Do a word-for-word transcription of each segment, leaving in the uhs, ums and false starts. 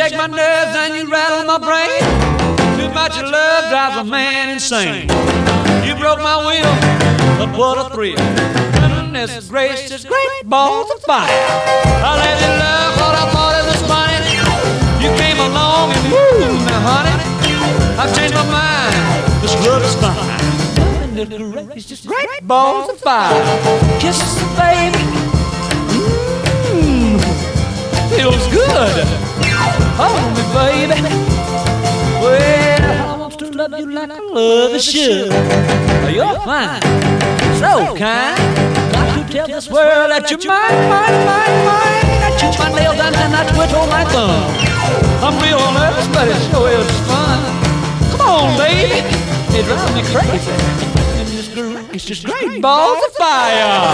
shake my nerves and you rattle my brain. Too much of love drives a man insane. You broke my will, but what a thrill. Goodness gracious, great balls of fire. I let you love what I thought it was funny. You came along and woo, now honey, I've changed my mind. This love is fine. Goodness gracious, great balls of fire. Kisses, baby. Mmm, feels good. Hold me, baby. Well, I want to love you like I love you should. You're fine, so kind. Got to tell this world that you're mine, mine, mine, mine. I chew my nails down and I twitch on my thumb. I'm real nervous, but it sure is fun. Come on, baby, it drives me crazy. It's just great balls of fire.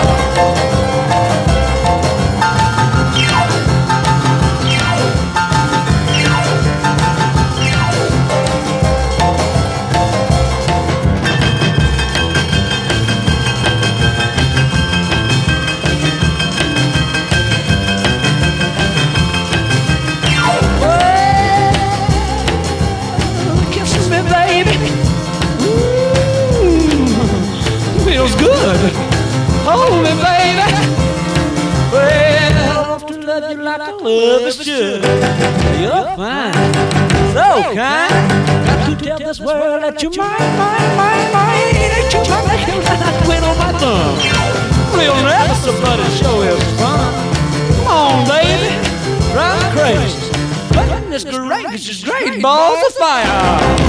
Feels good. Hold me, baby. Well, I want to love you like I love you should. You're fine, so kind. Got to tell this world that you're mine, mine, mine, mine. Ain't you my nails and I twin on my thumb. Real nervous, but it sure is fun. Come on, baby, drive me crazy. Goodness gracious, great balls of fire.